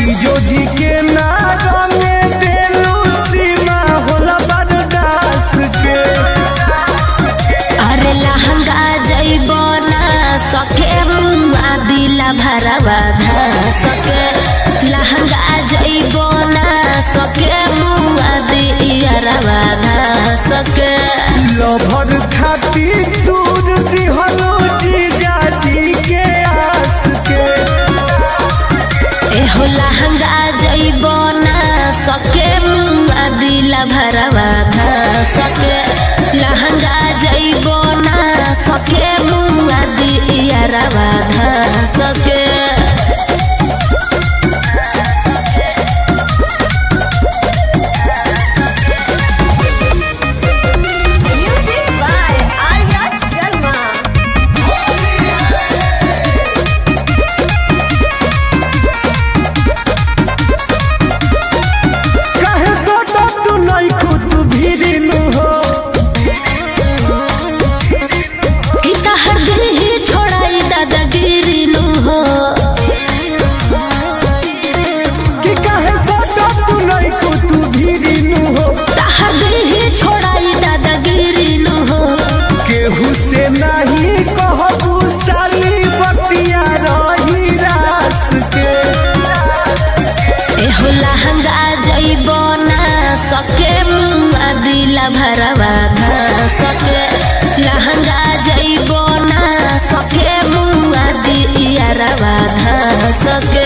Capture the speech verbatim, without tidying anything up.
जीजो जी के नारा में देलू सीमा होला बरदास के। अरे लहंगा जइबो ना सके मुआ दिला भरवा धस के। लहंगा जइबो ना सके मुआ दियरवा धस के। लभर खाती दूर दिहलो जीजा जी के आस के। एहो लहंगा जइबो ना सके मुआ दिला भरवा धस के। लहंगा जइबो ना सके मुआ दियरवा धस के। नहीं कहबू साली बतिया रही रास के। एहो लहंगा जइबो ना सके मुआ दिला भरवा धस के। लहंगा जइबो ना सके मुआ दियरवा धस के।